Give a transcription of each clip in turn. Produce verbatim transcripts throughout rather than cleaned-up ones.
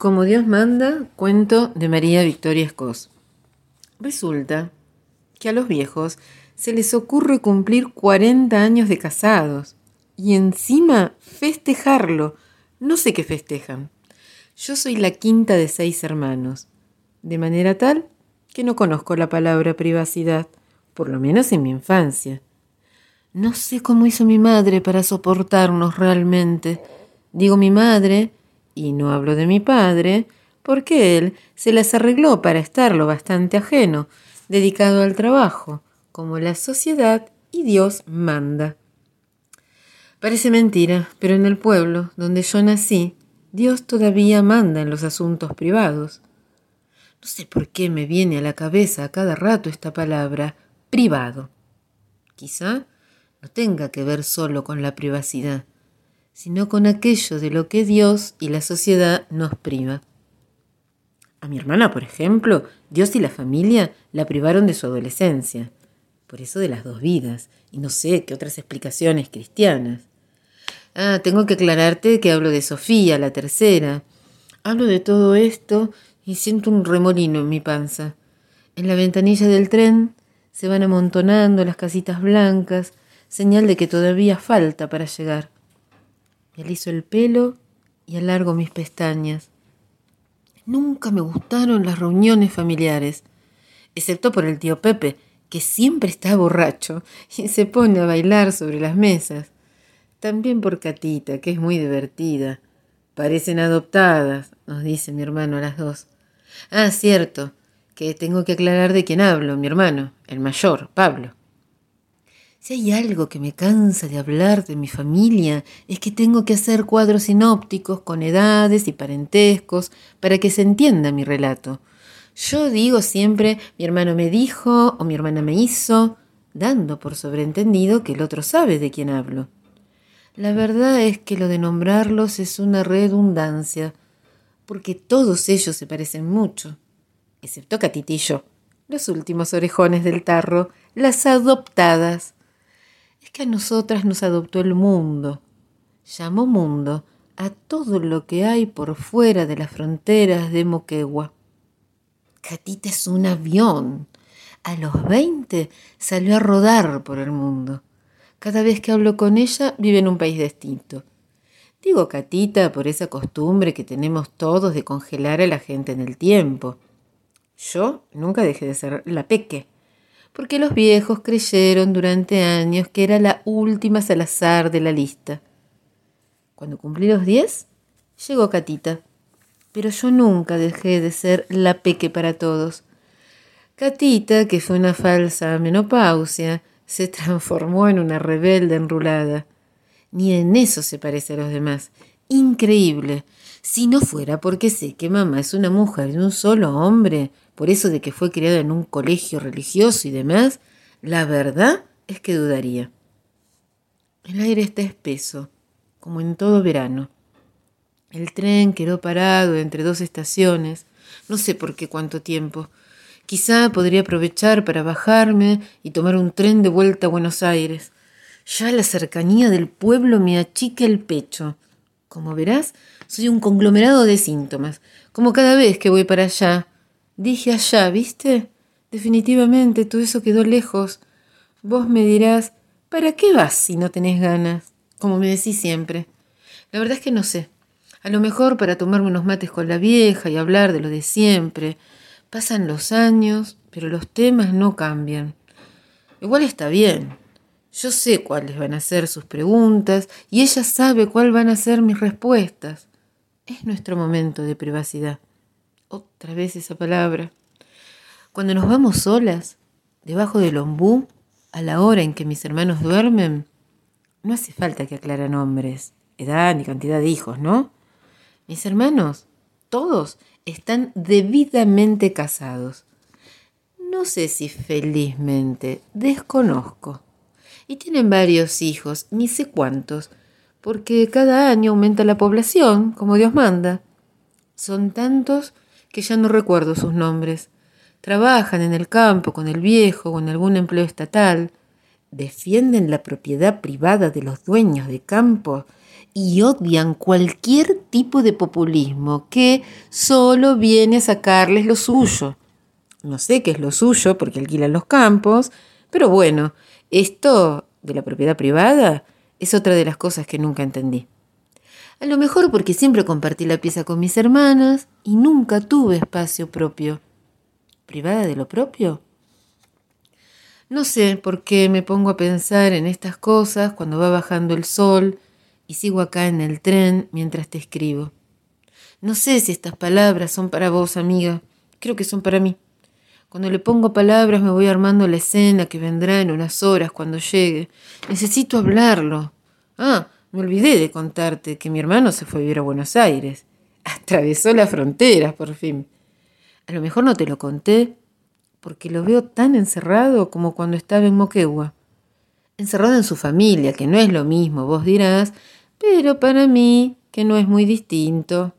Como Dios manda, cuento de María Victoria Escós. Resulta que a los viejos se les ocurre cumplir cuarenta años de casados y encima festejarlo. No sé qué festejan. Yo soy la quinta de seis hermanos, de manera tal que no conozco la palabra privacidad, por lo menos en mi infancia. No sé cómo hizo mi madre para soportarnos realmente. Digo mi madre, y no hablo de mi padre, porque él se las arregló para estar lo bastante ajeno, dedicado al trabajo, como la sociedad y Dios manda. Parece mentira, pero en el pueblo donde yo nací, Dios todavía manda en los asuntos privados. No sé por qué me viene a la cabeza a cada rato esta palabra, privado. Quizá no tenga que ver solo con la privacidad, sino con aquello de lo que Dios y la sociedad nos priva. A mi hermana, por ejemplo, Dios y la familia la privaron de su adolescencia, por eso de las dos vidas, y no sé qué otras explicaciones cristianas. Ah, tengo que aclararte que hablo de Sofía, la tercera. Hablo de todo esto y siento un remolino en mi panza. En la ventanilla del tren se van amontonando las casitas blancas, señal de que todavía falta para llegar. Me aliso el pelo y alargo mis pestañas. Nunca me gustaron las reuniones familiares, excepto por el tío Pepe, que siempre está borracho y se pone a bailar sobre las mesas. También por Catita, que es muy divertida. Parecen adoptadas, nos dice mi hermano a las dos. Ah, cierto, que tengo que aclarar de quién hablo, mi hermano, el mayor, Pablo. Si hay algo que me cansa de hablar de mi familia, es que tengo que hacer cuadros sinópticos con edades y parentescos para que se entienda mi relato. Yo digo siempre, mi hermano me dijo o mi hermana me hizo, dando por sobreentendido que el otro sabe de quién hablo. La verdad es que lo de nombrarlos es una redundancia, porque todos ellos se parecen mucho, excepto Catita y yo, los últimos orejones del tarro, las adoptadas. Es que a nosotras nos adoptó el mundo. Llamó mundo a todo lo que hay por fuera de las fronteras de Moquegua. Catita es un avión. A los veinte salió a rodar por el mundo. Cada vez que hablo con ella vive en un país distinto. Digo Catita por esa costumbre que tenemos todos de congelar a la gente en el tiempo. Yo nunca dejé de ser la Peque, porque los viejos creyeron durante años que era la última Salazar de la lista. Cuando cumplí los diez, llegó Catita, pero yo nunca dejé de ser la Peque para todos. Catita, que fue una falsa menopausia, se transformó en una rebelde enrulada. Ni en eso se parece a los demás. Increíble. Si no fuera porque sé que mamá es una mujer de un solo hombre, por eso de que fue criada en un colegio religioso y demás, la verdad es que dudaría. El aire está espeso, como en todo verano. El tren quedó parado entre dos estaciones, no sé por qué cuánto tiempo. Quizá podría aprovechar para bajarme y tomar un tren de vuelta a Buenos Aires. Ya la cercanía del pueblo me achica el pecho. Como verás, soy un conglomerado de síntomas, como cada vez que voy para allá. Dije allá, ¿viste? Definitivamente todo eso quedó lejos. Vos me dirás, ¿para qué vas si no tenés ganas? Como me decís siempre. La verdad es que no sé. A lo mejor para tomarme unos mates con la vieja y hablar de lo de siempre. Pasan los años, pero los temas no cambian. Igual está bien. Yo sé cuáles van a ser sus preguntas y ella sabe cuáles van a ser mis respuestas. Es nuestro momento de privacidad. Otra vez esa palabra. Cuando nos vamos solas, debajo del ombú, a la hora en que mis hermanos duermen, no hace falta que aclare nombres, edad ni cantidad de hijos, ¿no? Mis hermanos, todos, están debidamente casados. No sé si felizmente, desconozco. Y tienen varios hijos, ni sé cuántos, porque cada año aumenta la población, como Dios manda. Son tantos que ya no recuerdo sus nombres. Trabajan en el campo con el viejo o en algún empleo estatal. Defienden la propiedad privada de los dueños de campo y odian cualquier tipo de populismo que solo viene a sacarles lo suyo. No sé qué es lo suyo porque alquilan los campos, pero bueno, esto de la propiedad privada es otra de las cosas que nunca entendí. A lo mejor porque siempre compartí la pieza con mis hermanas y nunca tuve espacio propio. ¿Privada de lo propio? No sé por qué me pongo a pensar en estas cosas cuando va bajando el sol y sigo acá en el tren mientras te escribo. No sé si estas palabras son para vos, amiga. Creo que son para mí. Cuando le pongo palabras me voy armando la escena que vendrá en unas horas cuando llegue. Necesito hablarlo. Ah, me olvidé de contarte que mi hermano se fue a vivir a Buenos Aires. Atravesó las fronteras, por fin. A lo mejor no te lo conté porque lo veo tan encerrado como cuando estaba en Moquegua. Encerrado en su familia, que no es lo mismo, vos dirás, pero para mí, que no es muy distinto.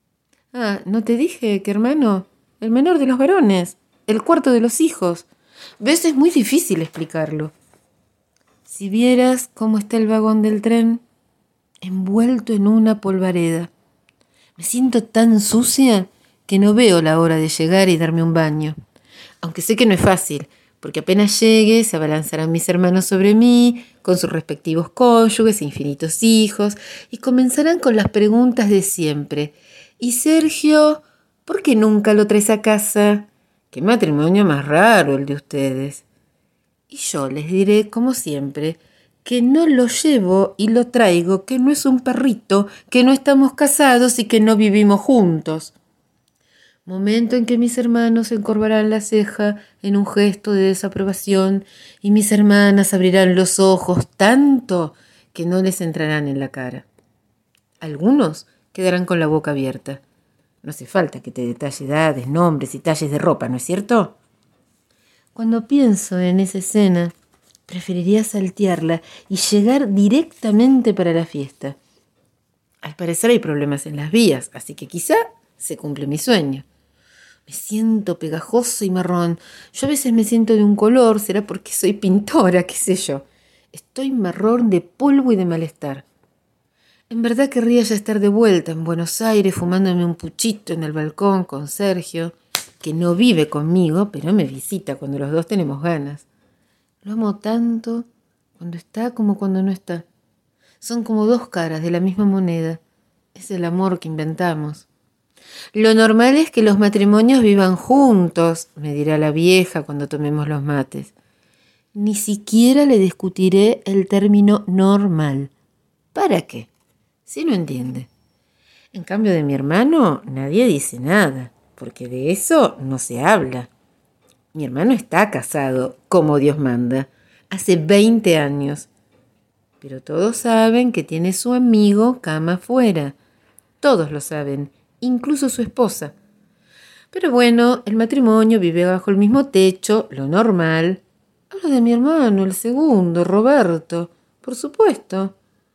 Ah, ¿no te dije que hermano? El menor de los varones, el cuarto de los hijos. ¿Ves? Es muy difícil explicarlo. Si vieras cómo está el vagón del tren, envuelto en una polvareda. Me siento tan sucia que no veo la hora de llegar y darme un baño. Aunque sé que no es fácil, porque apenas llegue se abalanzarán mis hermanos sobre mí, con sus respectivos cónyuges e infinitos hijos, y comenzarán con las preguntas de siempre. ¿Y Sergio? ¿Por qué nunca lo traes a casa? ¡Qué matrimonio más raro el de ustedes! Y yo les diré, como siempre, que no lo llevo y lo traigo, que no es un perrito, que no estamos casados y que no vivimos juntos. Momento en que mis hermanos encorvarán la ceja en un gesto de desaprobación y mis hermanas abrirán los ojos tanto que no les entrarán en la cara. Algunos quedarán con la boca abierta. No hace falta que te detalle edades, nombres y talles de ropa, ¿no es cierto? Cuando pienso en esa escena, preferiría saltearla y llegar directamente para la fiesta. Al parecer hay problemas en las vías, así que quizá se cumple mi sueño. Me siento pegajoso y marrón. Yo a veces me siento de un color, será porque soy pintora, qué sé yo. Estoy marrón de polvo y de malestar. En verdad querría ya estar de vuelta en Buenos Aires fumándome un puchito en el balcón con Sergio, que no vive conmigo, pero me visita cuando los dos tenemos ganas. Lo amo tanto cuando está como cuando no está. Son como dos caras de la misma moneda. Es el amor que inventamos. Lo normal es que los matrimonios vivan juntos, me dirá la vieja cuando tomemos los mates. Ni siquiera le discutiré el término normal. ¿Para qué? Si no entiende. En cambio de mi hermano, nadie dice nada, porque de eso no se habla. Mi hermano está casado, como Dios manda, hace veinte años. Pero todos saben que tiene su amigo cama afuera. Todos lo saben, incluso su esposa. Pero bueno, el matrimonio vive bajo el mismo techo, lo normal. Hablo de mi hermano, el segundo, Roberto, por supuesto.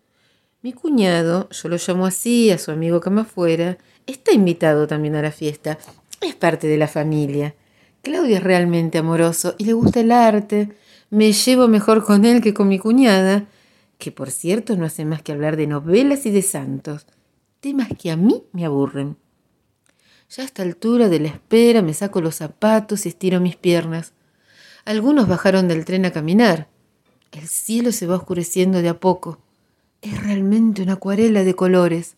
Mi cuñado, yo lo llamo así, a su amigo cama afuera, está invitado también a la fiesta. Es parte de la familia. Claudio es realmente amoroso y le gusta el arte. Me llevo mejor con él que con mi cuñada, que por cierto no hace más que hablar de novelas y de santos, temas que a mí me aburren. Ya a esta altura de la espera me saco los zapatos y estiro mis piernas. Algunos bajaron del tren a caminar. El cielo se va oscureciendo de a poco. Es realmente una acuarela de colores.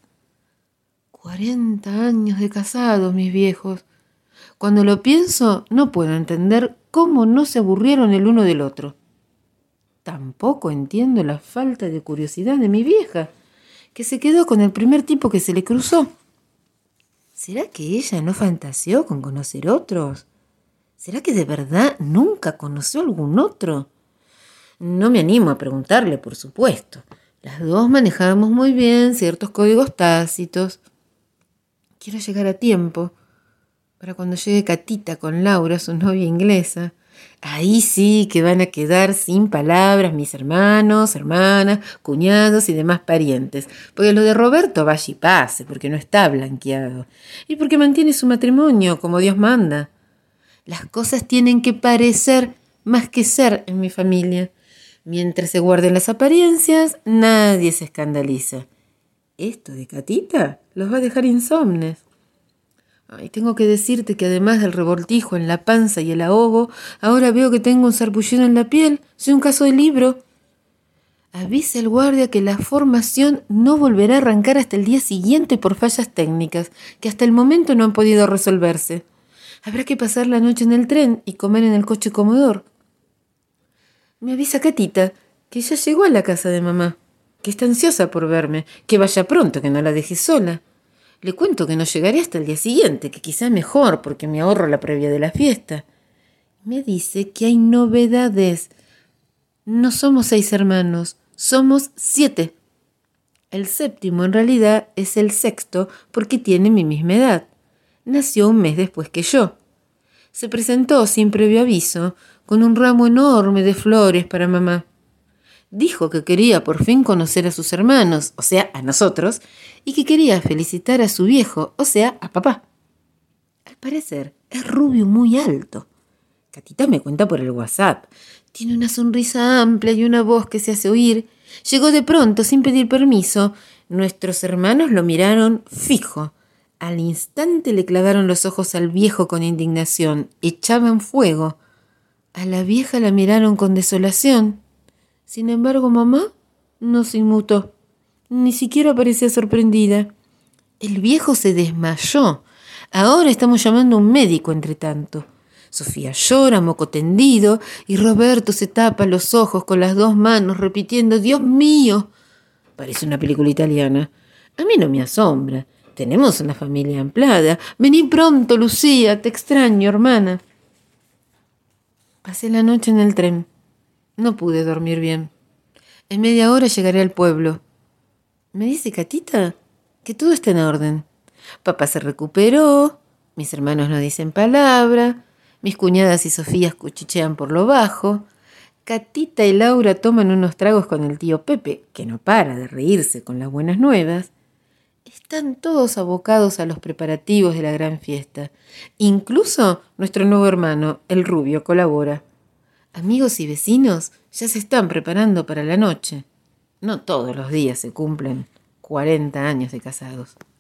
Cuarenta años de casados, mis viejos. Cuando lo pienso, no puedo entender cómo no se aburrieron el uno del otro. Tampoco entiendo la falta de curiosidad de mi vieja, que se quedó con el primer tipo que se le cruzó. ¿Será que ella no fantaseó con conocer otros? ¿Será que de verdad nunca conoció algún otro? No me animo a preguntarle, por supuesto. Las dos manejamos muy bien ciertos códigos tácitos. Quiero llegar a tiempo para cuando llegue Catita con Laura, su novia inglesa. Ahí sí que van a quedar sin palabras mis hermanos, hermanas, cuñados y demás parientes. Porque lo de Roberto vaya y pase, porque no está blanqueado. Y porque mantiene su matrimonio como Dios manda. Las cosas tienen que parecer más que ser en mi familia. Mientras se guarden las apariencias, nadie se escandaliza. Esto de Catita los va a dejar insomnes. Ay, tengo que decirte que además del revoltijo en la panza y el ahogo, ahora veo que tengo un sarpullido en la piel. Soy un caso de libro. Avisa al guardia que la formación no volverá a arrancar hasta el día siguiente por fallas técnicas, que hasta el momento no han podido resolverse. Habrá que pasar la noche en el tren y comer en el coche comodor. Me avisa Catita que ya llegó a la casa de mamá, que está ansiosa por verme, que vaya pronto, que no la deje sola. Le cuento que no llegaré hasta el día siguiente, que quizá mejor, porque me ahorro la previa de la fiesta. Me dice que hay novedades. No somos seis hermanos, somos siete. El séptimo en realidad es el sexto porque tiene mi misma edad. Nació un mes después que yo. Se presentó sin previo aviso, con un ramo enorme de flores para mamá. Dijo que quería por fin conocer a sus hermanos, o sea, a nosotros, y que quería felicitar a su viejo, o sea, a papá. Al parecer, es rubio muy alto. Catita me cuenta por el WhatsApp. Tiene una sonrisa amplia y una voz que se hace oír. Llegó de pronto, sin pedir permiso. Nuestros hermanos lo miraron fijo. Al instante le clavaron los ojos al viejo con indignación. Echaban fuego. A la vieja la miraron con desolación. Sin embargo, mamá no se inmutó. Ni siquiera parecía sorprendida. El viejo se desmayó. Ahora estamos llamando a un médico entre tanto. Sofía llora, moco tendido, y Roberto se tapa los ojos con las dos manos, repitiendo, «Dios mío». Parece una película italiana. A mí no me asombra. Tenemos una familia ampliada. Vení pronto, Lucía, te extraño, hermana. Pasé la noche en el tren. No pude dormir bien. En media hora llegaré al pueblo. Me dice Catita que todo está en orden. Papá se recuperó, mis hermanos no dicen palabra, mis cuñadas y Sofías cuchichean por lo bajo, Catita y Laura toman unos tragos con el tío Pepe, que no para de reírse con las buenas nuevas. Están todos abocados a los preparativos de la gran fiesta. Incluso nuestro nuevo hermano, el rubio, colabora. Amigos y vecinos ya se están preparando para la noche. No todos los días se cumplen cuarenta años de casados.